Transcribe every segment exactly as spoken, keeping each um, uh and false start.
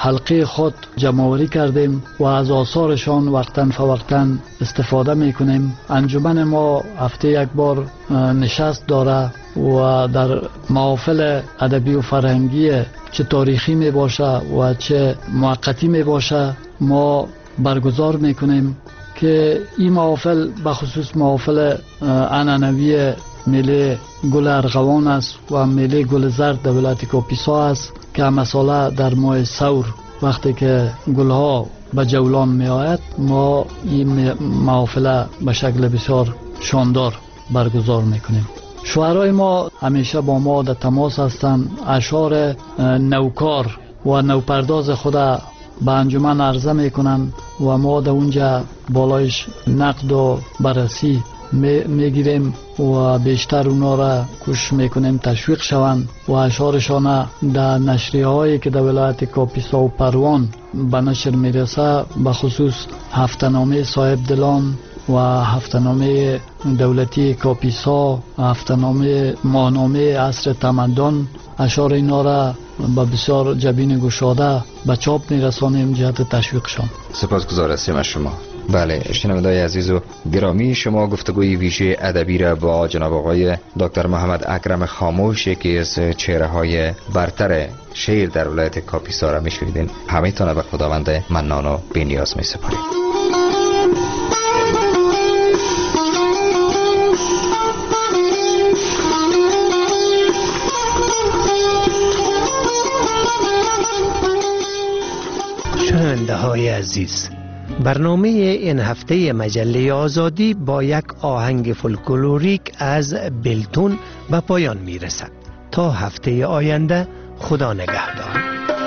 حلقه خود جمع‌آوری کردیم و از آثارشان وقتاً فوقتاً استفاده میکنیم. انجمن ما هفته یک بار نشست داره و در محافل ادبی و فرهنگی چه تاریخی می باشه و چه موقتی می باشه ما برگزار میکنیم که این محافل بخصوص محافل عنعنوی میله گل ارغوان است و میله گل زرد در ولایت کاپیسا است که مساله در ماه ثور وقتی که گلها به جولان می آید ما این محافل به شکل بسیار شاندار برگزار میکنیم. شاعرای ما همیشه با ما در تماس هستند، اشعار نوکار و نوپرداز خود به انجمن عرضه میکنند و ما در اونجا بالایش نقد و بررسی میگیریم و بیشتر اونا را کوشش میکنیم تشویق شوند و اشعارشان در نشریه هایی که در ولایت کاپیسا و پروان به نشر میرسه، به خصوص هفته‌نامه صاحب دلان و هفته‌نامه دولتی کاپیسا، هفته‌نامه ماهنامه عصر تمدن، اشعار اینا را با بسیار جبین گشاده به چاپ میرسانیم جهت تشویقشان. سپاسگزار هستیم از شما. بله، شنوندگان عزیز و گرامی، شما گفتگوی ویژه ادبی را با جناب آقای دکتر محمد اکرم خاموش، یکی از چهره های برتر شعر در ولایت کاپیسا را میشنیدین. همه تان به خداوند منان و بی‌نیاز میسپاریم. شنونده های عزیز، برنامه این هفته مجله آزادی با یک آهنگ فولکلوریک از بلتون به پایان می رسد. تا هفته آینده، خدا نگهدار.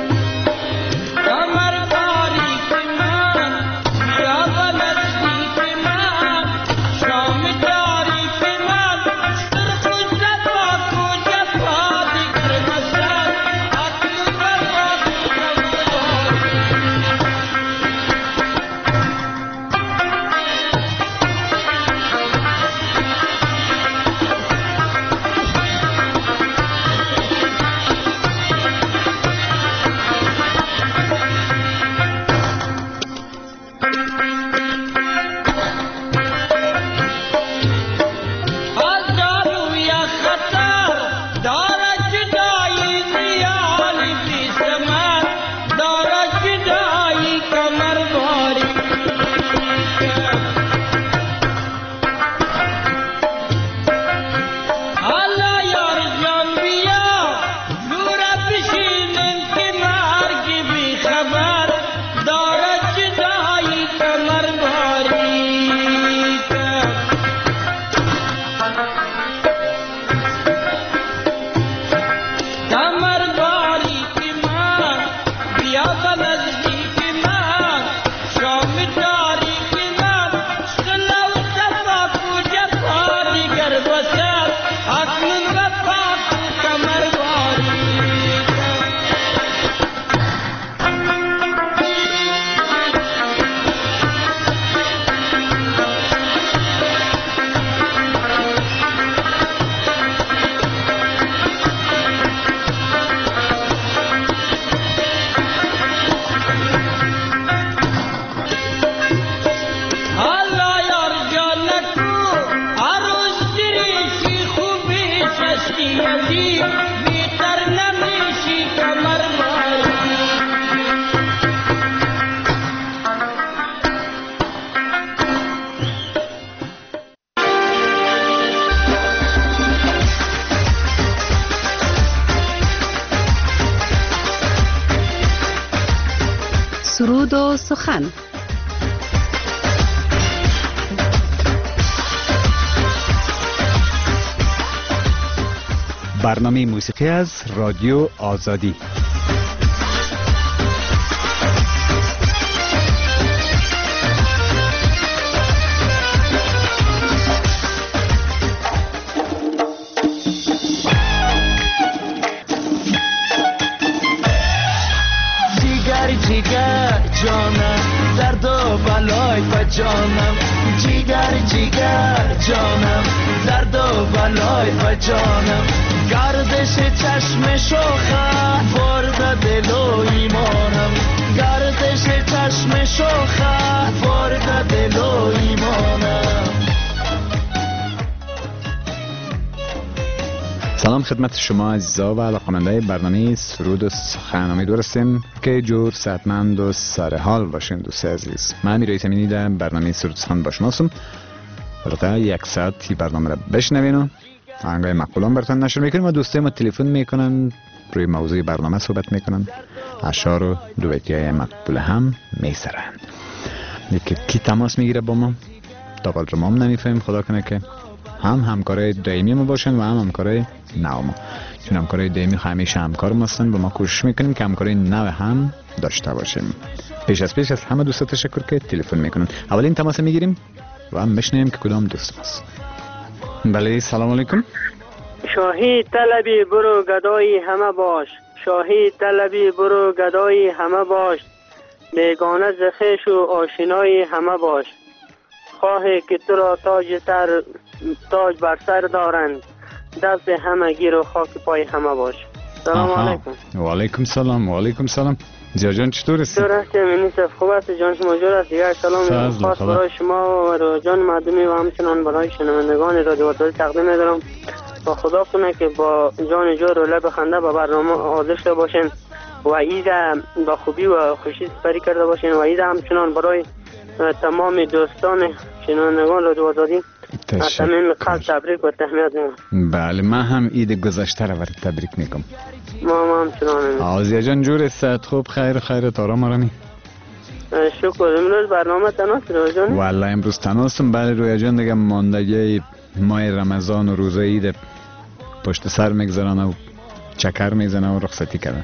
سرود و سخن. برنامه موسیقی از رادیو آزادی. جیگر جانم درد و بلای و جانم، جیگر جیگر جانم درد و بلای و جانم، گردش چشم شوخه برد دل و ایمانم. خدمت شما عزیزا و علاقه‌مندای برنامه سرود و سخن امید ورستیم که جور صحتمند و سر حال باشین دوست عزیز. من امیرای تمینی در برنامه سرود و سخن با شما هستم. البته یک ساعتی برنامه را بشنوین و آهنگای مقبولان براتون نشر میکنیم و دوستای ما تلفن میکنن، روی موضوع برنامه صحبت میکنن، اشعار و دویتی‌های مقبول هم میسرن. یکی کی تماس میگیره با ما؟ تا قدر ما هم نمیفهمیم، خدا کنه که هم همکارای دائمی ما باشن و هم همکارای نو ما، چون همکارای دائمی همیشه همکار ما هستن. با ما کوشش میکنیم که همکارای نو هم داشته باشیم. پیش از پیش از همه دوستا تشکر که تلفن میکنن. اولین تماس میگیریم و هم بشنویم که کدام دوست ماست. بله سلام علیکم. شاهی طلبی برو گدای همه باش، شاهی طلبی برو گدای همه باش، بیگانه ز خویش و آشنای همه باش، خواهی که تو را تاج سر تاج بر سر دارند، دست همه گیر و خاک پای همه باش. سلام علیکم. و علیکم سلام. و علیکم سلام. زیا جان چطور هستی؟ چطور هستی؟ منیسف خوب هستی؟ جان شما جور هستی؟ یک سلام خاص برای شما و جان مردمی و همچنان برای شنوندگان رادیو آزادی تقدیم می‌دارم. با خدا کنه که با جان جور و لب خنده به برنامه حاضر شده باشین و ایده با خوبی و خوشی سپری کرده باشین و ایده همچنان برای تمام دوستان شنوندگان رادیو آزادی از صمیم قلب تبریک و تهنیت میگم. بله من هم عید گذشته را برات تبریک میگم. ما هم همچنان. آزیا جان جور است؟ خوب خیر خیرت آرام آرامی؟ شکر. امروز برنامه تناست رویا جان؟ والله امروز تناستم. بله رویا جان دیگه ماندگی ماه رمضان و روزه عید پشت سر میگذارن و چکر میزنه و رخصتی کردن.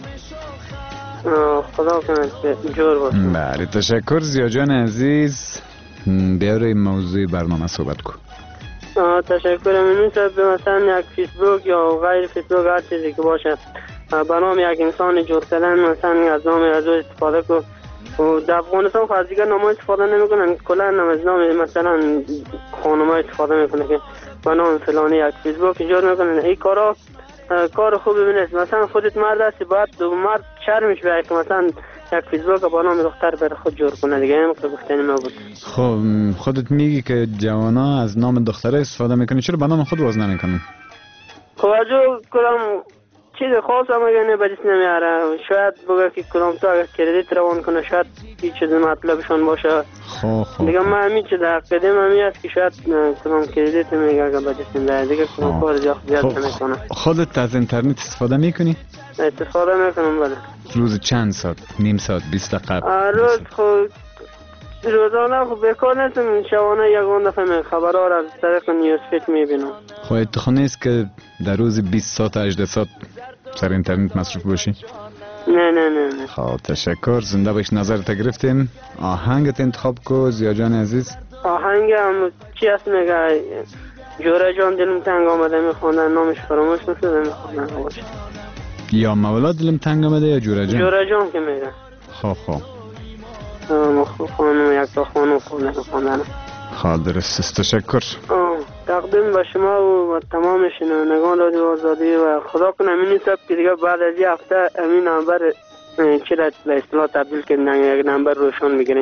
خدا کنه که جور باشه. بله تشکر زیا جان عزیز. بیا روی موضوع برنامه صحبت کن. تشکر. من مثلا یک فیسبوک یا غیر فیسبوک هر چیزی که باشه برنامه یک انسان جور کردن مثلا از نام از استفاده کن و در افغانستان خود دیگر نام استفاده نمیکنن، کلا از نام مثلا خانم استفاده میکنه که با نام فلانی یک فیسبوک جور میکنن. این کارا کار خوبی نیست. مثلا خودت مرد هستی باید دو مرد شرمش بیاید که مثلا یک فیسبوک با نام دختر بر خود جور کنه دیگه. هم که گفتنی ما بود. خب خودت میگی که جوانا از نام دختر استفاده میکنی، چرا با نام خود باز نمیکنن؟ خب اجو کلام چیز خاص هم اگه نبدیست نمیاره. شاید بگه که کلام تو اگر کردیت روان کنه شاید هیچ چیز مطلبشان باشه. خب خب دیگه من همین چه در قدم همی هست که شاید کلام کردیت میگه اگر بدیست نمیاره دیگه کلام کار زیاد زیاد نمیکنه. خودت از اینترنت استفاده میکنی؟ استفاده میکنم. بله. روز چند ساعت؟ نیم ساعت؟ بیست دقیقه؟ روز خب روزانه خب بکار نیستم. شبانه یکان دفعه می خبرها را از طریق نیوز فیت میبینم. خب اتخاذ نیست که در روز بیست ساعت هجده ساعت سر اینترنت مصروف باشی؟ نه نه نه نه. خب تشکر. زنده باش. نظرت گرفتیم. آهنگت انتخاب کو زیا جان عزیز. آهنگ هم چی هست میگه جوره جان دلم تنگ آمده میخوندن، نامش فراموش نشده میخوندن باشه. یا مولا دلم تنگ آمده یا جوره جان؟ جوره جان که میگه. خب خب مخلوق خانم یک تا خانم خونده خوندن. خب درست است. تشکر. تقدیم به شما و تمام شنوندگان رادیو آزادی و خدا کنه امین سب که دیگه بعد از یه هفته امین نمبر چرا به اصطلاح تبدیل کردن یک نمبر روشن میگیریم.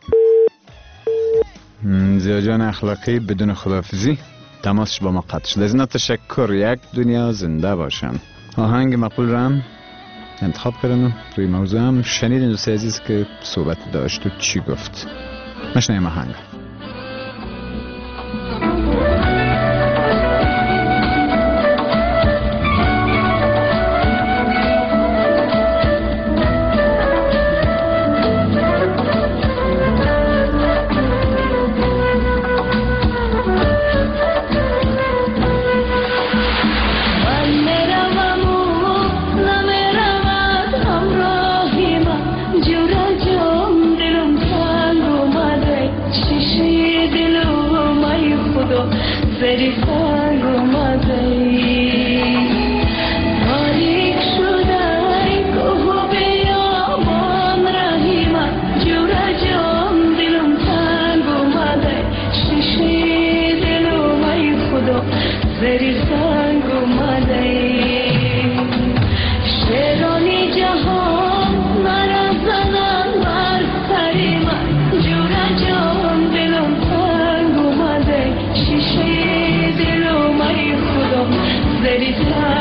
زیا جان اخلاقی بدون خداحافظی تماسش با ما قطع شد. از اینا تشکر. یک دنیا زنده باشن. آهنگ مقبول رو هم انتخاب کردم. روی موضوع هم شنیدین دوست عزیز که صحبت داشت و چی گفت. مشنیم آهنگ. Very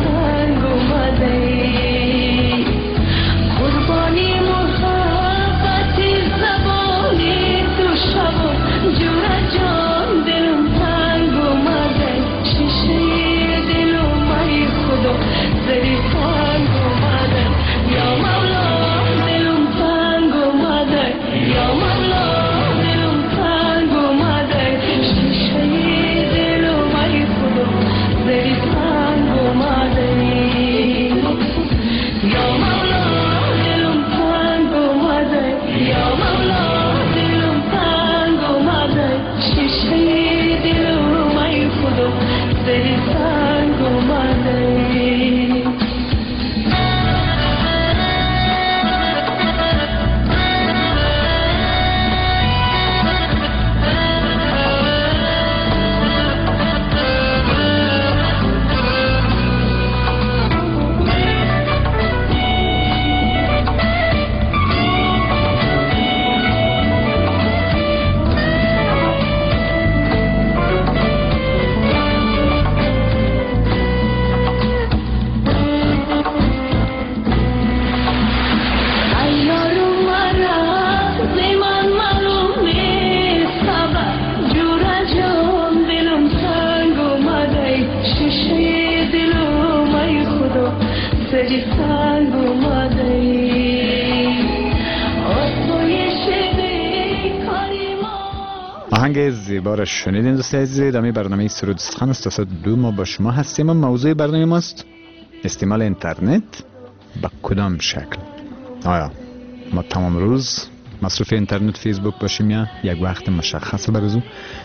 تنگ اومده قربانی محبتی زبانی تو شبا جورا جان دلم تنگ اومده شیشه دلم ای خدا زری تنگ اومده یا مولا دلم تنگ اومده یا مولا دلم تنگ اومده شیشه دلم ای خدا زری تنگ اومده یا مولا دلم تنگ اومده یا مولا دلم تنگ اومده شیشه دلم ای خدا زری تنگ اومده آهنگ زیبا را شنیدین دوستان عزیز. ادامه برنامه سرود سخن است. تا ساعت دو ما با شما هستیم و موضوع برنامه ماست استعمال اینترنت به کدام شکل. آیا ما تمام روز مصروف اینترنت فیسبوک باشیم یا یک وقت مشخص بر روز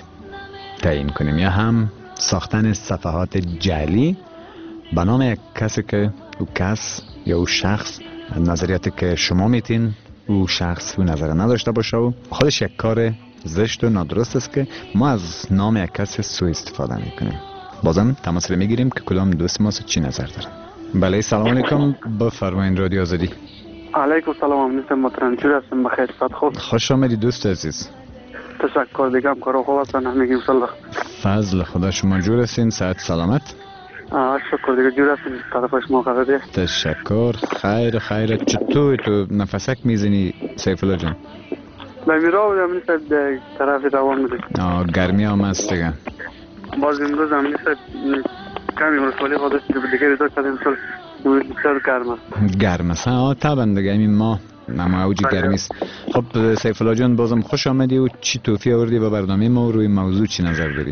تعیین کنیم، یا هم ساختن صفحات جعلی به نام یک کسی که او کس یا او شخص نظریاتی که شما میتین او شخص او نظر نداشته باشه و خودش یک کار زشت و نادرست است که ما از نام یک کسی سوء استفاده میکنیم. بازم تماس رو میگیریم که کدام دوست ما چی نظر دارن. بله سلام علیکم، بفرمایید رادیو آزادی. علیکم سلام، نیستم محترم، چطور هستین؟ بخیر صحت خوب؟ خوش آمدید دوست عزیز. تشکر دیگه، هم کارو خوب هستن همگی انشالله. فضل خدا، شما جور هستین؟ صحت سلامت؟ آه شکر دیگه، جور هستین؟ طرف شما خبره؟ تشکر. خیر خیر. چطور تو نفسک میزنی سیف الله جان؟ بمیرا بودم نیست طرف روان بودیم. آه گرمی هم هست دیگه. باز امروز هم نیست کمی مرسولی خودش دیگه ریزا کردیم سال بسیار گرم است. گرم است ها طبعا دیگه، این ما نما اوج گرمی است. خب سیف الله جان بازم خوش آمدی و چی توفی آوردی به برنامه ما و روی موضوع چی نظر داری؟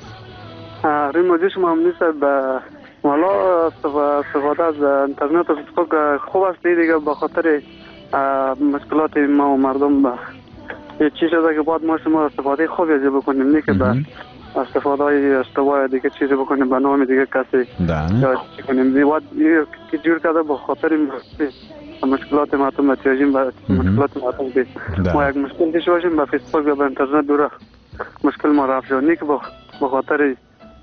روی موضوع شما هم نیست به والا استفاده از اینترنت و فیسبوک خوب است دیگه، به خاطر مشکلات ما و مردم با یه چیز شده که باید ما شما استفاده خوبی ازی بکنیم، نه که به استفاده های اشتباه دیگه چیزی بکنیم به نام دیگه کسی یا چی کنیم. باید که جور کرده به خاطر مشکلات مردم بتیاجیم و مشکلات مردم بی ما یک مشکل دیش باشیم به فیسبوک یا به اینترنت دوره مشکل ما رفت شد، نه که به خاطر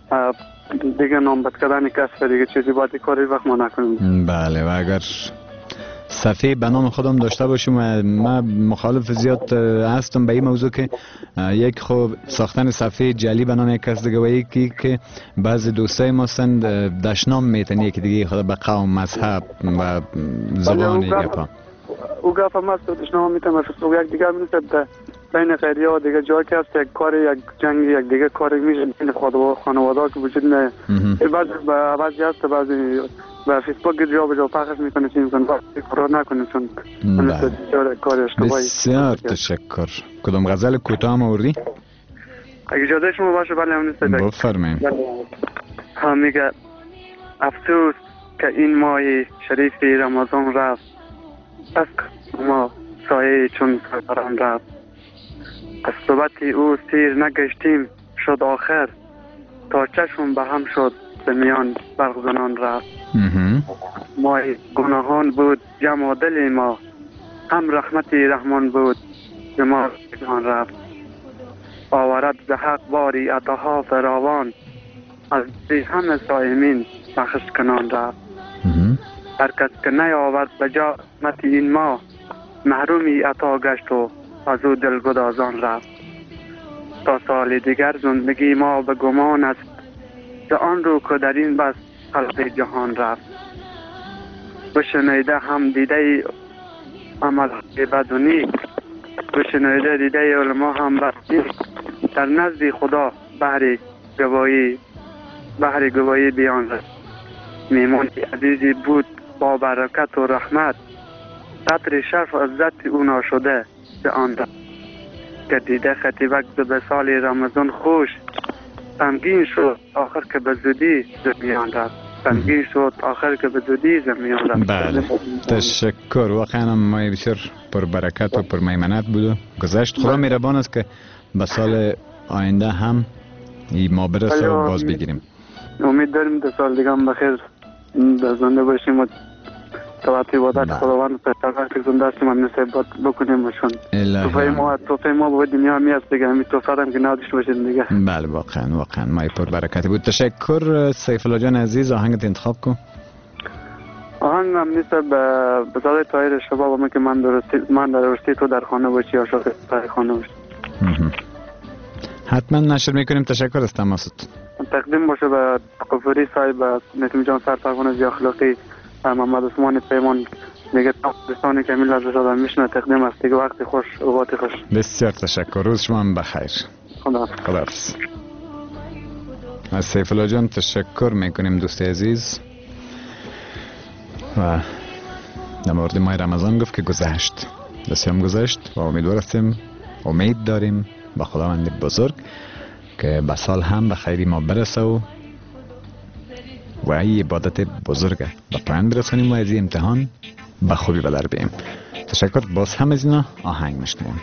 دیگه نامبد کردن کسی دیگه چیزی باید کاری وقت ما نکنیم. بله و اگر صفحه به نام خودم داشته باشیم و من مخالف زیاد هستم به این موضوع که یک خوب ساختن صفحه جعلی به نام یک کس دیگه و یکی که بعضی دوستای ما هستند دشنام میتن یکی دیگه خود به قوم مذهب و زبان یکا او گفت هم هست دشنام میتن و یک دیگه میتن بین خیریه و دیگه جا که هست یک کار یک جنگ یک دیگه کار میشه بین خانواده که وجود نه بعضی هست بعضی و فیسبوک جا به جا پخش میکنه چی میکنه کار نکنه چون کار اشتباهی. بسیار تشکر. کدام غزل کوتاه هم آوردی؟ اگه اجازه شما باشه بله هم نیست بفرمایید. ها میگه افسوس که این ماه شریف رمضان رفت، پس ما سایه چون سفران رفت، از صحبت او سیر نگشتیم شد آخر، تا چشم به هم شد به میان برق زنان رفت. ما گناهان بود جمع دل ما، هم رحمت رحمان بود به ما جهان رفت. آورد به حق باری عطاها فراوان، از دی همه صائمین بخش کنان رفت. هر کس که نیاورد به جا رحمت این ما، محرومی عطا گشت و از او دلگدازان رفت. تا سال دیگر زندگی ما به گمان است، ز آن رو که در این بس خلق جهان رفت. بشنیده هم دیده عمل بدونی، بشنیده دیده علما هم بدونی، در نزد خدا بحر گواهی بحر گواهی بیان رفت. میمون عزیزی بود با برکت و رحمت، قطر شرف و عزت او ناشده به آن رفت. که دیده خطیبک به سال رمضان خوش، غمگین شد آخر که به زودی زمیان رفت. غمگین شد آخر که به زودی زمیان رفت. بله تشکر، واقعا ماه بسیار پر برکت و پر میمنت بود و گذشت. خدا مهربان است که به سال آینده هم ای ما برسه و باز بگیریم. امید داریم دو سال دیگه هم بخیر زنده باشیم و توات عبادت خداوند پرتقال که زنده هستیم هم نصیبت بکنیم باشون. توفه ما توفه ما به دنیا می است دیگه، همین توفه هم که نداشته باشید دیگه. بله واقعا واقعا مای پر برکتی بود. تشکر سیف الله جان عزیز، آهنگت انتخاب کن. آهنگ هم نیست به صدای طاهر شباب هم که من درستی من در درستی تو در خانه باشی، عاشق در خانه باشی. حتما نشر میکنیم. تشکر از تماست. تقدیم باشه به قفوری صاحب، نتیم جان سرپرگان زی اخلاقی، محمد عثمان پیمان دیگه دوستانی که میل لازم شده میشنه. تقدیم است دیگه. وقتی خوش، اوقات خوش. بسیار تشکر، روز شما هم بخیر. خدا خداحافظ. از سیف الله جان تشکر میکنیم دوست عزیز. و در مورد ماه رمضان گفت که گذشت، بسیار گذشت و امیدوار هستیم، امید داریم به خداوند بزرگ که به سال هم به خیری ما برسه و و این عبادت بزرگه به پایان برسانیم و از این امتحان به خوبی به در بیم. تشکر. باز هم از اینا آهنگ میشنویم.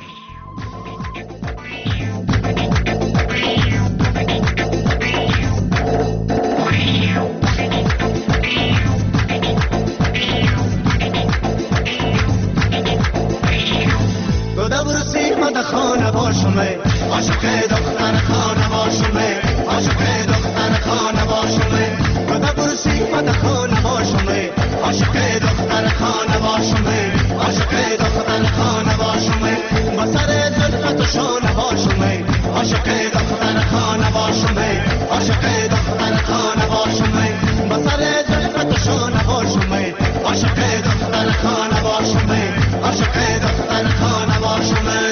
خانه باشمه عاشق دختر خانه باشمه عاشق دختر خانه باشمه خدا برسی مد خانه باشمه عاشق دختر خانه باشمه عاشق دختر خانه باشمه با سر زلفت و شانه باشمه عاشق دختر خانه باشمه عاشق دختر خانه باشمه با سر زلفت و شانه باشمه عاشق دختر خانه باشمه عاشق دختر خانه باشمه.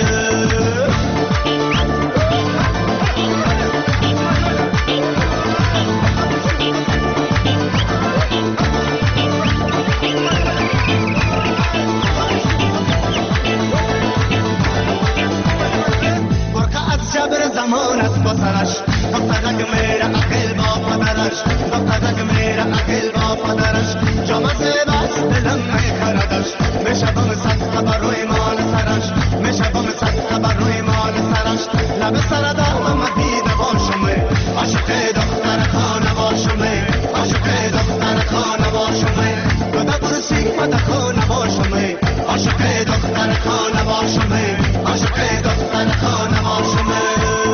زمان است با سرش دخترک میره اقل با پدرش دخترک میره اقل با پدرش جامعه بس دلم میخردش میشه بام سطح بر روی مال سرش میشه بام سطح بر روی مال سرش لب سر دارم دیده باشمه عاشق دختر خانه باشمه عاشق دختر خانه باشمه خدا برسی مد خانه باشمه عاشق دختر خانه باشمه عاشق دختر خانه باشمه.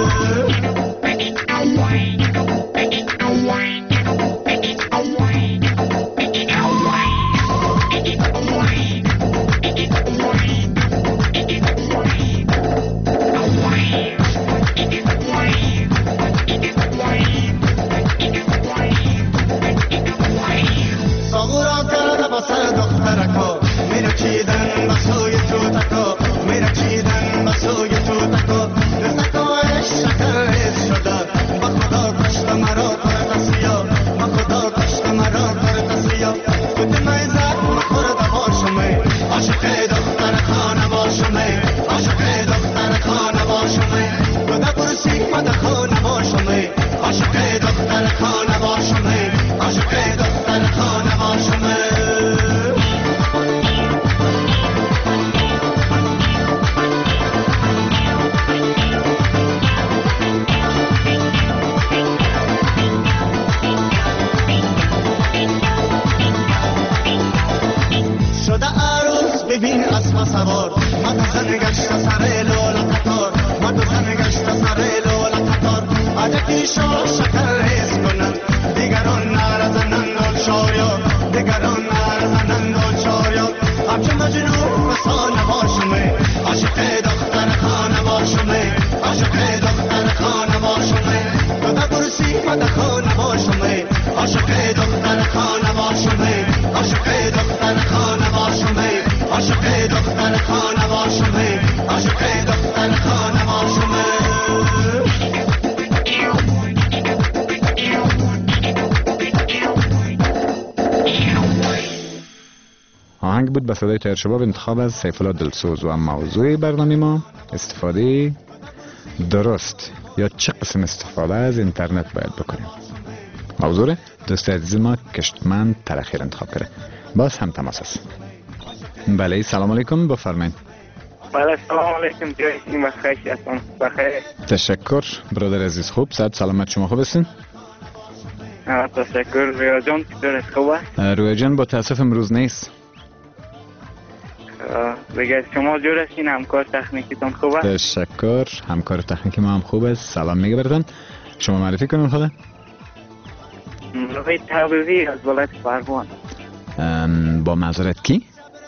ببین اسب سوار من زن گشت سر لولا قطار من زن گشت سر لولا قطار عجبی شو شکر ریز کنن دیگران نرزنن دل شاریار دیگران نرزنن دل شاریار همچه مجنون فسانه باشمه عاشق دختر خانه باشمه عاشق دختر خانه باشمه خدا برسی مد خانه باشمه عاشق دختر آهنگ بود به صدای طاهر شباب، انتخاب از سیف الله دلسوز. و موضوع برنامه ما استفاده درست یا چه قسم استفاده از اینترنت باید بکنیم. موضوع دوست عزیز ما کشتمند ترخیر انتخاب کرده. باز هم تماس است. بله سلام علیکم، بفرمایید. بله سلام علیکم، جایتون بخیر هستم. بخیر. تشکر برادر عزیز. خوب صحت سلامت شما خوب هستین؟ تشکر. رویا جان چطور است؟ خوب است؟ رویا جان با تاسف امروز نیست. دیگه شما جور هستین؟ همکار تکنیکیتون خوب است؟ تشکر. همکار تکنیکی ما هم خوب است. سلام میگه براتون. شما معرفی کنین خدا. نوید حبیبی از ولایت فرمان. با معذرت کی؟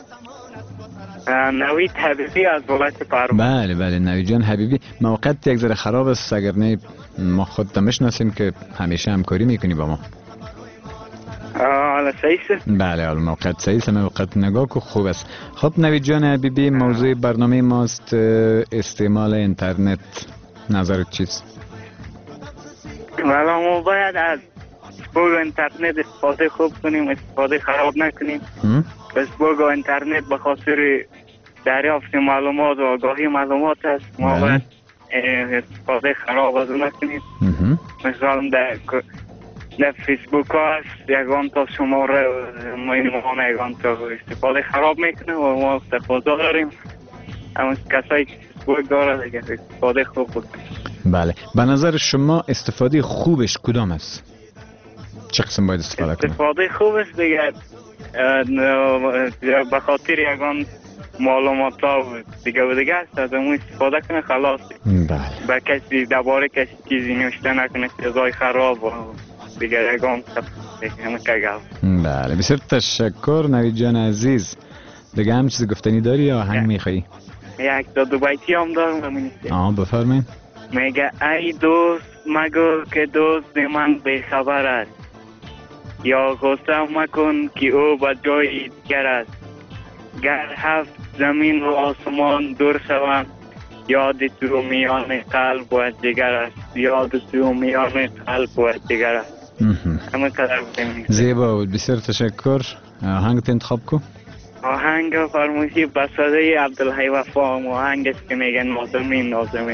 نوید حبیبی از ولایت فرمان. بله بله نوید جان حبیبی. موقعیت یک ذره خراب است، اگر نه ما خودت میشناسیم که همیشه همکاری میکنی با ما. حالا صحیح است؟ بله حالا موقعیت صحیح است، موقعیت نگاه که خوب است. خب نوید جان حبیبی، موضوع برنامه ماست استعمال اینترنت. نظرت چیست؟ ولی ما باید از فیسبوک و اینترنت استفاده خوب کنیم، استفاده خراب نکنیم. فیسبوک و اینترنت به خاطر دریافت معلومات و آگاهی معلومات است. ما باید استفاده خراب از اون نکنیم. مثلا در در فیسبوک ها هست یکان تا شماره ما یکان تا استفاده خراب میکنه و ما استفاده داریم. اما کسایی که فیسبوک داره دیگه استفاده خوب بکنیم. بله به نظر شما استفاده خوبش کدام است؟ چه قسم باید استفاده کنیم؟ استفاده خوبش دیگه به خاطر یکان معلومات ها دیگه و دیگه است از اون استفاده کنه خلاص. بله. به کسی درباره کسی چیزی نوشته نکنه چیزای خراب و دیگه یکان بله بسیار تشکر نوید جان عزیز. دیگه هم چیزی گفتنی داری یا آهنگ میخوایی؟ یک دو دو بیتی هم دارم. آه بفرمایید. میگه ای دوست مگو که دوست من بیخبر است، یا غصه مکن که او به جای دیگر است. گر هفت زمین و آسمان دور شوند، یاد تو میان قلب و جگر است. یاد تو میان قلب و جگر است. همه قدر بکنیم. زیبا بود، بسیار تشکر. آهنگت انتخاب کو؟ آهنگ فرموشی به صدای عبدالحی وفا و آهنگش که میگن نازمین نازمین.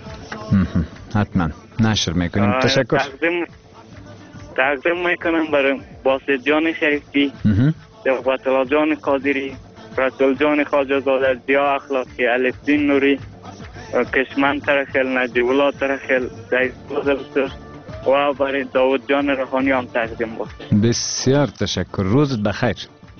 حتما نشر میکنیم. تشکر. تقدیم تقدیم میکنم برای باسط جان شریفی، دفتر جان قادری، رسول جان خواجه زاده، ضیا اخلاقی، الفدین نوری، کشمن ترخیل، نجیب الله ترخیل، سعید بزرگسر و برای داود جان روحانی هم تقدیم بود. بسیار تشکر. روزت بخیر.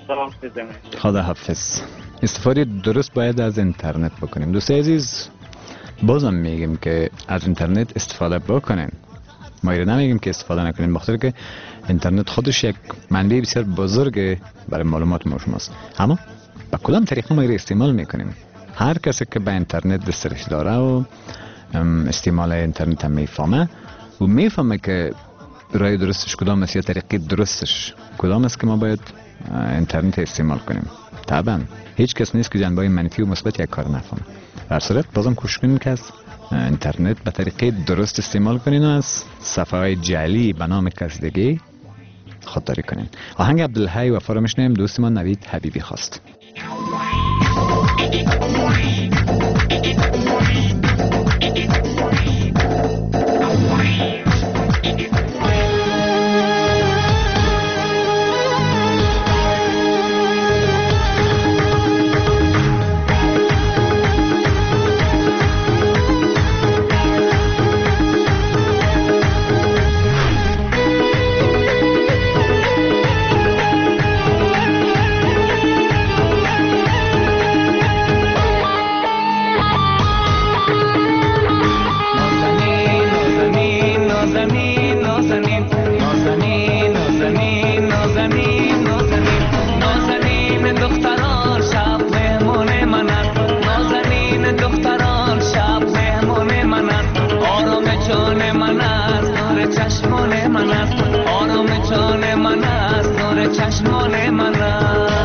خدا حافظ. استفاده درست باید از اینترنت بکنیم. دوست عزیز بازم میگیم که از اینترنت استفاده بکنین. ما ایره نمیگیم که استفاده نکنیم، بخاطر که اینترنت خودش یک منبع بسیار بزرگ برای معلومات ما شماست. اما با کدام طریقه ما ایره استعمال میکنیم؟ هر کسی که به اینترنت دسترسی داره و استعمال اینترنت هم میفهمه و میفهمه که راه درستش کدام است یا طریقه درستش کدام است که ما باید اینترنت استعمال کنیم. طبعا هیچ کس نیست که جنبه منفی و مثبت یک کار نفهمه. در صورت بازم کوشش کنیم که از اینترنت به طریقه درست استعمال کنین و از صفحه های جعلی به نام کس دیگه خودداری کنین. آهنگ عبدالحی وفا رو میشنویم. دوست ما نوید حبیبی خواست. چشمان من است،